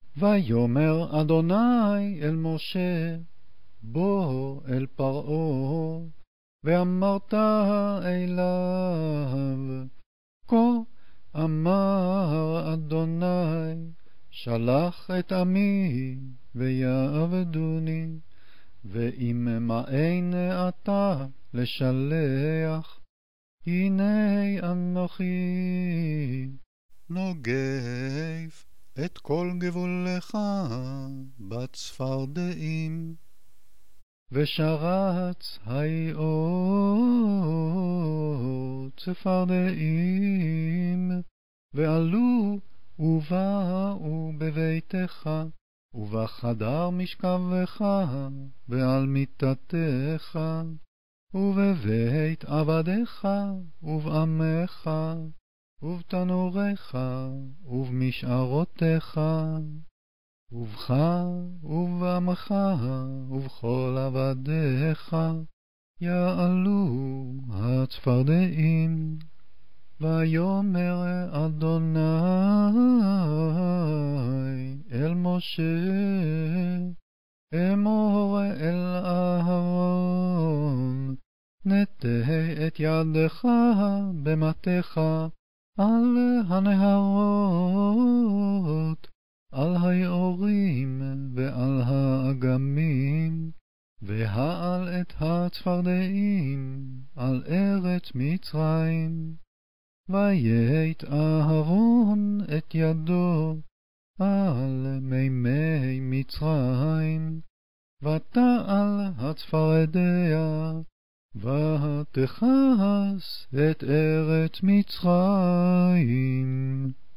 ויאמר אדוני אל משה, בוא אל פרעה, ואמרת אליו, כה אמר אדוני, שלח את עמי ויעבדוני, ואם מאן אתה לשלח, הנה אנוכי. נוגף את כל גבולך בצפרדעים, ושרץ היאור צפרדעים, ועלו ובאו בביתך, ובחדר משכבך, ועל מיטתך, ובבית עבדיך, ובעמך, ובתנוריך, ובמשערותיך, ובך, ובעמך, ובכל עבדיך, יעלו הצפרדעים. ויאמר אדוני אל משה, אמור אל אהרון, נטה את ידך במטך על הנהרות, על היאורים ועל האגמים, והעל את הצפרדעים על ארץ מצרים. ויית אהרון את ידו על מימי מצרים, ותעל הצפרדע, ותכס את ארץ מצרים.